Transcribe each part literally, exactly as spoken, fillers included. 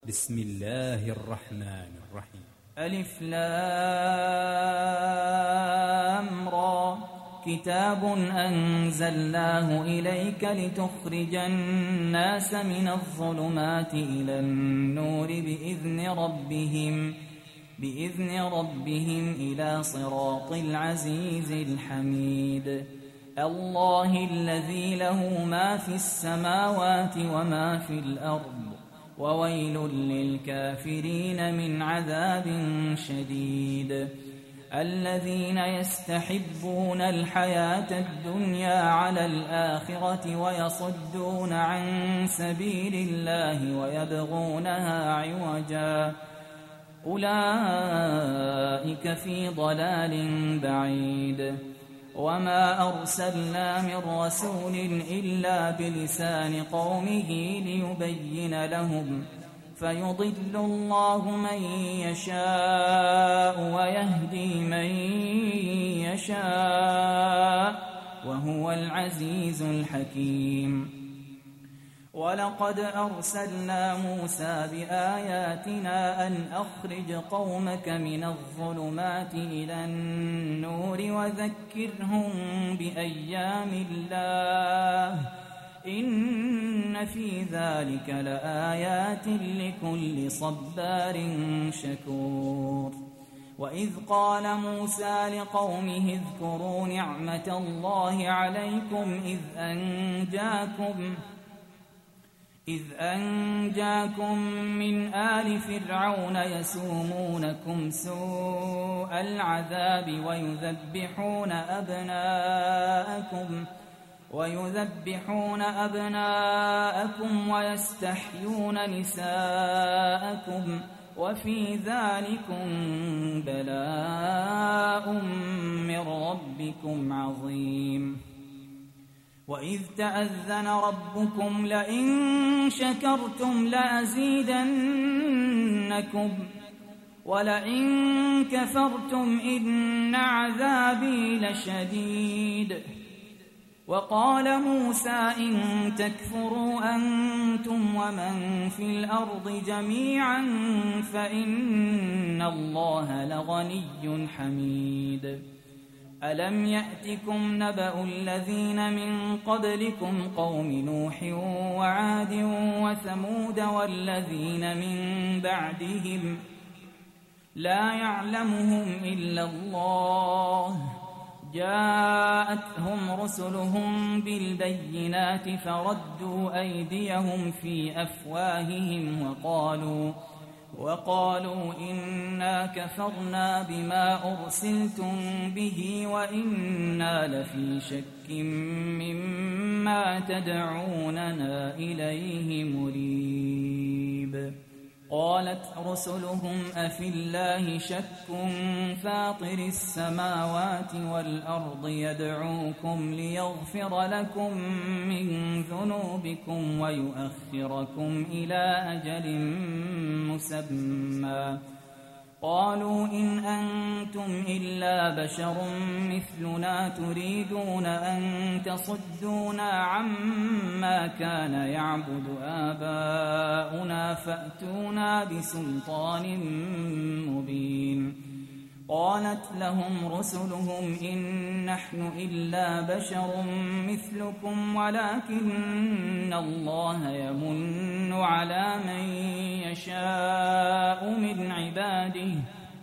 بسم الله الرحمن الرحيم. ألف لام را كتاب أنزلناه إليك لتخرج الناس من الظلمات إلى النور بإذن ربهم بإذن ربهم إلى صراط العزيز الحميد. الله الذي له ما في السماوات وما في الأرض وويل للكافرين من عذاب شديد. الذين يستحبون الحياة الدنيا على الآخرة ويصدون عن سبيل الله ويبغونها عوجا أولئك في ضلال بعيد. وما أرسلنا من رسول إلا بلسان قومه ليبين لهم فيضل الله من يشاء ويهدي من يشاء وهو العزيز الحكيم. ولقد أرسلنا موسى بآياتنا أن أخرج قومك من الظلمات إلى النور وذكرهم بأيام الله إن في ذلك لآيات لكل صبار شكور. وإذ قال موسى لقومه اذكروا نعمة الله عليكم إذ أنجاكم إذ أنجاكم من آل فرعون يسومونكم سوء العذاب ويذبحون أبناءكم ويذبحون أبناءكم ويستحيون نساءكم وفي ذلكم بلاء من ربكم عظيم. وإذ تأذن ربكم لئن شكرتم لأزيدنكم ولئن كفرتم إن عذابي لشديد. وقال موسى إن تكفروا أنتم ومن في الأرض جميعا فإن الله لغني حميد. ألم يأتكم نبأ الذين من قبلكم قوم نوح وعاد وثمود والذين من بعدهم لا يعلمهم إلا الله جاءتهم رسلهم بالبينات فردوا أيديهم في أفواههم وقالوا وقالوا إنا كفرنا بما أرسلتم به وإنا لفي شك مما تدعوننا إليه مريب. قالت رسلهم أفي الله شك فاطر السماوات والأرض يدعوكم ليغفر لكم من ذنوبكم ويؤخركم إلى أجل مسمى. قالوا إن أنتم إلا بشر مثلنا تريدون أن تصدونا عما كان يعبد آباؤنا فأتونا بسلطان مبين. قالت لهم رسلهم إن نحن إلا بشر مثلكم ولكن الله يمن على من يشاء من عباده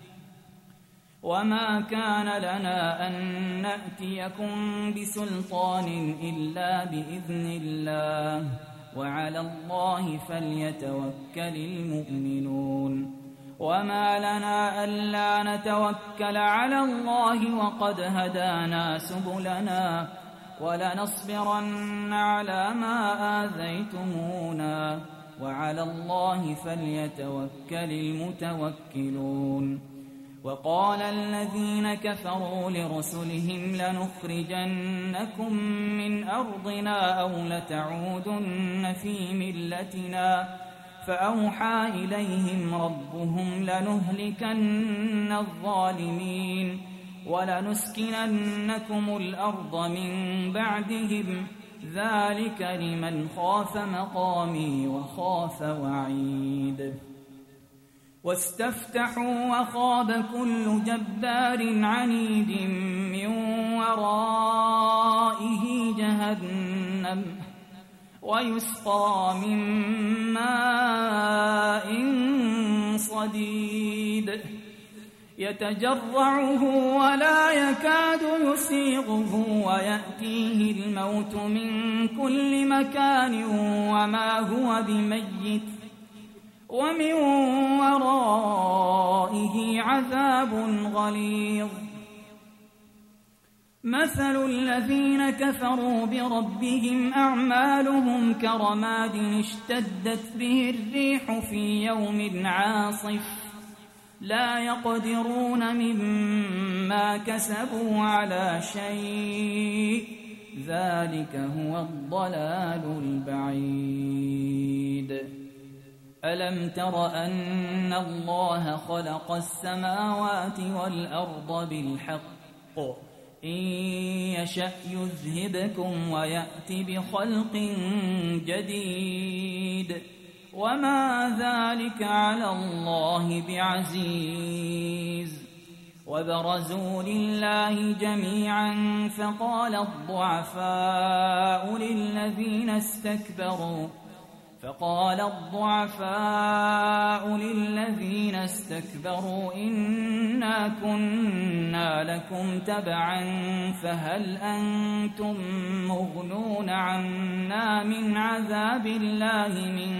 وما كان لنا أن نأتيكم بسلطان إلا بإذن الله وعلى الله فليتوكل المؤمنون. وما لنا ألا نتوكل على الله وقد هدانا سبلنا ولنصبرن على ما آذيتمونا وعلى الله فليتوكل المتوكلون. وقال الذين كفروا لرسلهم لنخرجنكم من أرضنا أو لتعودن في ملتنا فأوحى إليهم ربهم لنهلكن الظالمين ولنسكننكم الأرض من بعدهم ذلك لمن خاف مقامي وخاف وعيد. واستفتحوا وخاب كل جبار عنيد من ورائه جهنم ويسقى من ماء صديد يتجرعه ولا يكاد يسيغه ويأتيه الموت من كل مكان وما هو بميت ومن ورائه عذاب غليظ. مثل الذين كفروا بربهم أعمالهم كرماد اشتدت به الريح في يوم عاصف لا يقدرون مما كسبوا على شيء ذلك هو الضلال البعيد. ألم تر أن الله خلق السماوات والأرض بالحق إن يشأ يذهبكم ويأت بخلق جديد وما ذلك على الله بعزيز. وبرزوا لله جميعا فقال الضعفاء للذين استكبروا فقال الضعفاء للذين استكبروا إنا كنا لكم تبعا فهل أنتم مغنون عنا من عذاب الله من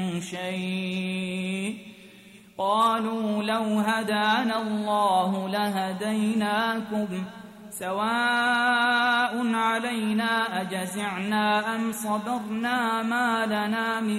شيء قالوا لو هدانا الله لهديناكم سواء علينا أجزعنا أم صبرنا ما لنا من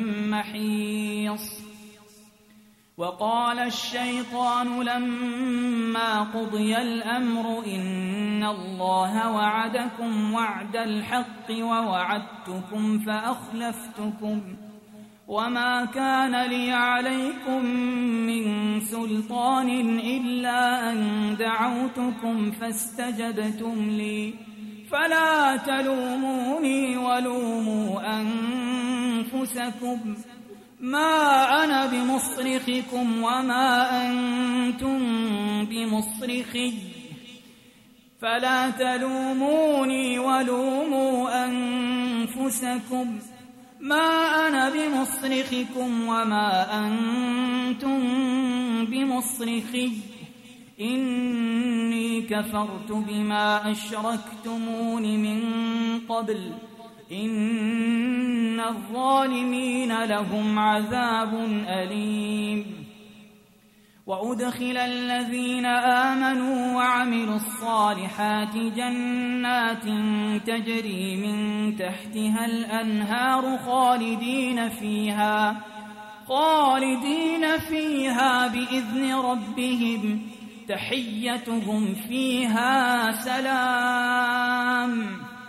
محيص. وقال الشيطان لما قضي الأمر إن الله وعدكم وعد الحق ووعدتكم فأخلفتكم وما كان لي عليكم من سلطان إلا أن دعوتكم فاستجبتم لي فلا تلوموني ولوموا أنفسكم ما أنا بمصرخكم وما أنتم بمصرخي فلا تلوموني ولوموا أنفسكم ما أنا بمصرخكم وما أنتم بمصرخي إني كفرت بما أشركتمون من قبل إن الظالمين لهم عذاب أليم. وأدخل الذين آمنوا وعملوا الصالحات جنات تجري من تحتها الأنهار خالدين فيها خالدين فيها بإذن ربهم تحيتهم فيها سلام.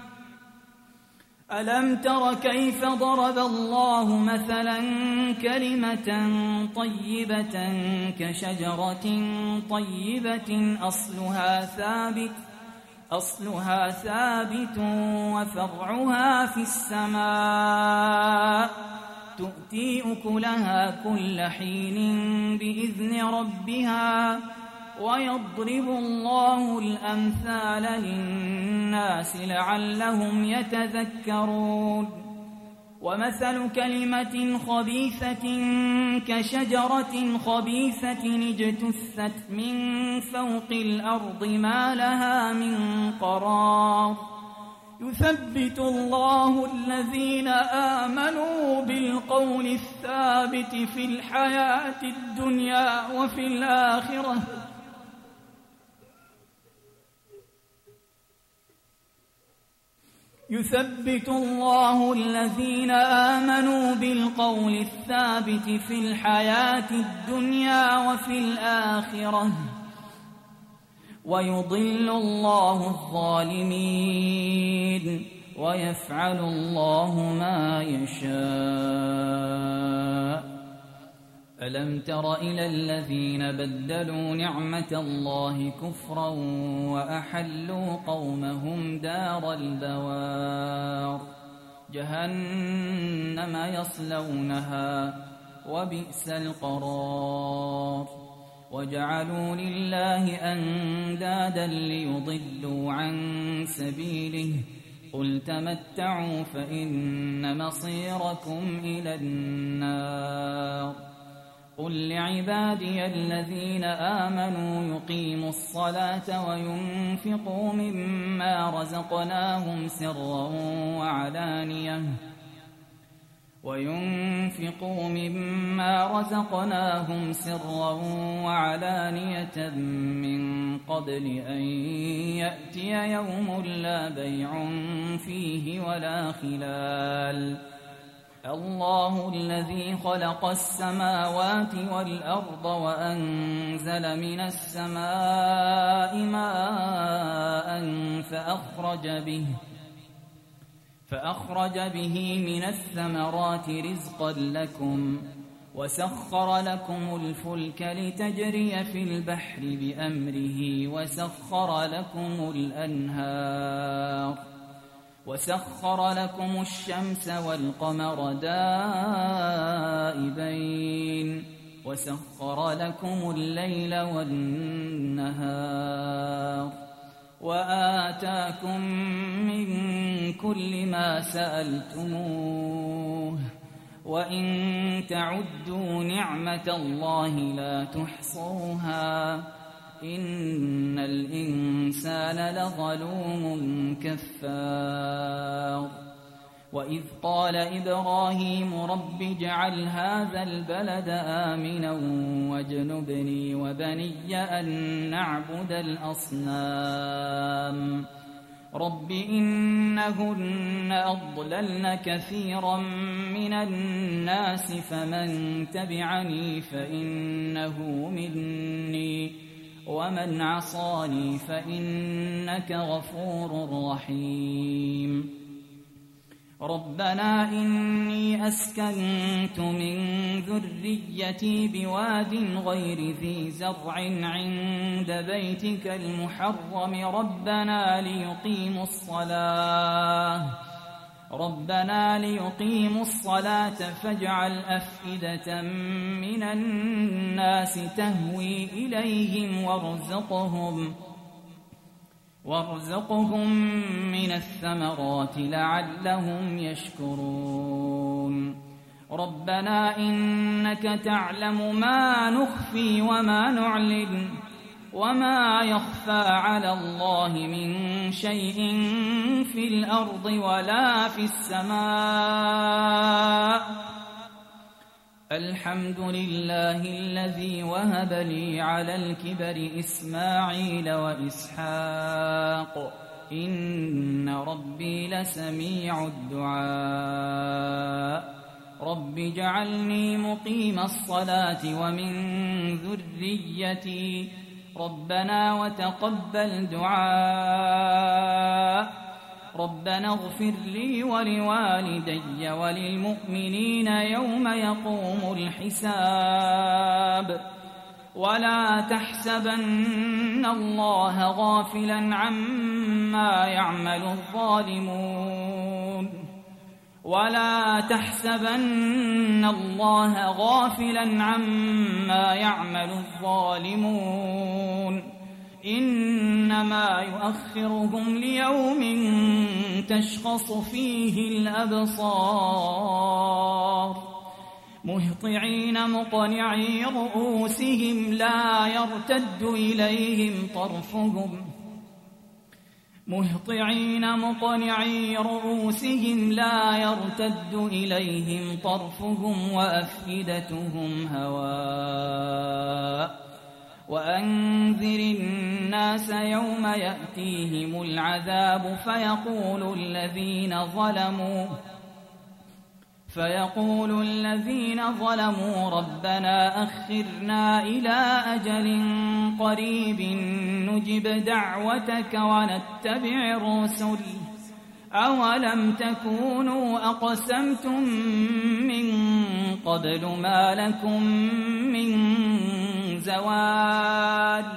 ألم تر كيف ضرب الله مثلا كلمة طيبة كشجرة طيبة أصلها ثابت أصلها ثابت وفرعها في السماء تؤتي أكلها كل حين بإذن ربها ويضرب الله الأمثال للناس لعلهم يتذكرون. ومثل كلمة خبيثة كشجرة خبيثة اجتثت من فوق الأرض ما لها من قرار يثبت الله الذين آمنوا بالقول الثابت في الحياة الدنيا وفي الآخرة يثبت الله الذين آمنوا بالقول الثابت في الحياة الدنيا وفي الآخرة ويضل الله الظالمين ويفعل الله ما يشاء. ألم تر إلى الذين بدلوا نعمة الله كفرا وأحلوا قومهم دار البوار جهنم يصلونها وبئس القرار وجعلوا لله أندادا ليضلوا عن سبيله قل تمتعوا فإن مصيركم إلى النار قل لعبادي الذين آمنوا يقيموا الصلاة وينفقوا مما رزقناهم سرا وعلانية وينفقوا مما رزقناهم سرا وعلانية من قبل أن يأتي يوم لا بيع فيه ولا خلال الله الذي خلق السماوات والأرض وأنزل من السماء ماء فأخرج به فأخرج به من الثمرات رزقا لكم وسخر لكم الفلك لتجري في البحر بأمره وسخر لكم الأنهار وسخر لكم الشمس والقمر دائبين وسخر لكم الليل والنهار وآتاكم من كل ما سألتموه وإن تعدوا نعمة الله لا تحصوها إن الإنسان لظلوم كفار وإذ قال إبراهيم رب اجعل هذا البلد آمنا واجنبني وبني أن نعبد الأصنام رب إنهن أضللن كثيرا من الناس فمن تبعني فإنه مني ومن عصاني فإنك غفور رحيم ربنا إني أسكنت من ذريتي بواد غير ذي زرع عند بيتك المحرم ربنا ليقيموا الصلاة ربنا ليقيموا الصلاة فاجعل أفئدة من الناس تهوي إليهم وارزقهم وارزقهم من الثمرات لعلهم يشكرون ربنا إنك تعلم ما نخفي وما نعلن وما يخفى على الله من شيء في الأرض ولا في السماء الحمد لله الذي وهب لي على الكبر إسماعيل وإسحاق إن ربي لسميع الدعاء رب اجعلني مقيم الصلاة ومن ذريتي ربنا وتقبل دعاء ربنا اغفر لي ولوالدي وللمؤمنين يوم يقوم الحساب ولا تحسبن الله غافلا عما يعمل الظالمون ولا تحسبن الله غافلا عما يعمل الظالمون إنما يؤخرهم ليوم تشخص فيه الأبصار مهطعين مقنعي رؤوسهم لا يرتد إليهم طرفهم مهطعين مقنعي رؤوسهم لا يرتد إليهم طرفهم وأفئدتهم هواء وأنذر الناس يوم يأتيهم العذاب فيقول الذين ظلموا فيقول الذين ظلموا ربنا أخرنا إلى أجل قريب نجب دعوتك ونتبع الرسل أولم تكونوا أقسمتم من قبل ما لكم من زوال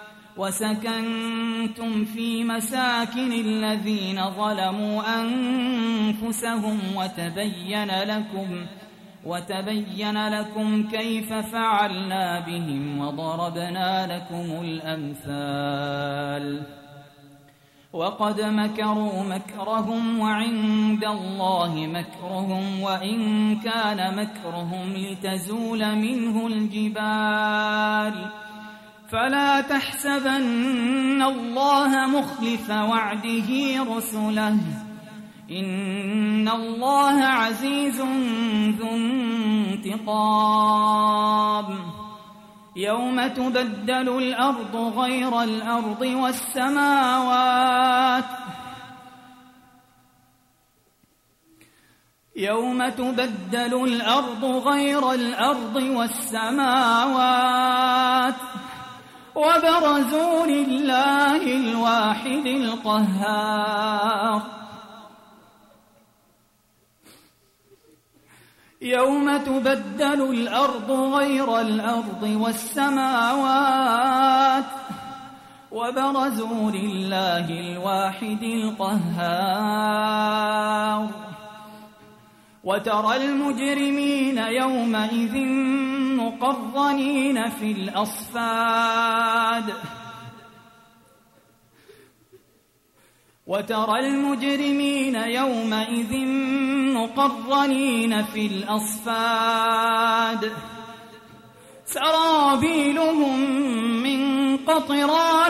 وسكنتم في مساكن الذين ظلموا أنفسهم وتبين لكم وتبين لكم كيف فعلنا بهم وضربنا لكم الأمثال وقد مكروا مكرهم وعند الله مكرهم وإن كان مكرهم لتزول منه الجبال فلا تحسبن الله مخلف وعده رسله إن الله عزيز ذو انتقام يوم تبدل الأرض غير الأرض والسماوات يوم تبدل الأرض غير الأرض والسماوات وبرزوا لله الواحد القهار يوم تبدل الأرض غير الأرض والسماوات وبرزوا لله الواحد القهار وترى المجرمين يومئذ مقرنين في الأصفاد وترى المجرمين يومئذ مقرنين في الأصفاد سرابيلهم من قطران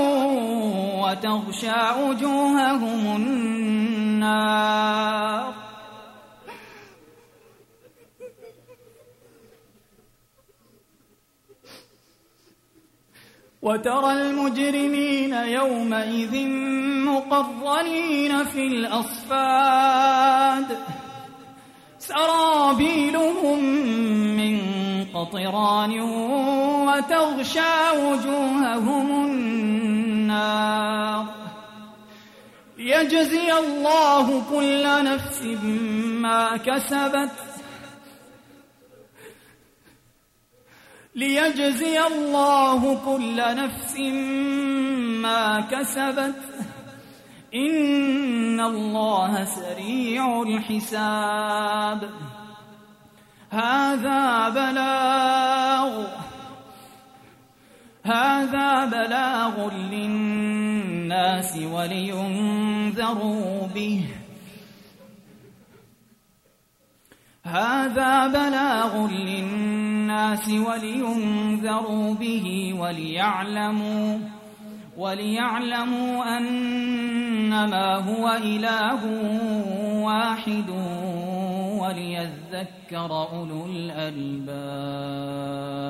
وتغشى وجوههم النار وترى المجرمين يومئذ مقرنين في الأصفاد سرابيلهم من قطران وتغشى وجوههم النار ليجزي الله كل نفس ما كسبت ليجزي الله كل نفس ما كسبت إن الله سريع الحساب هذا بلاغ هذا بلاغ للناس ولينذروا به هذا بلاغ للناس ولينذروا به وليعلموا وليعلموا أنما هو إله واحد وليذكر أولو الألباب.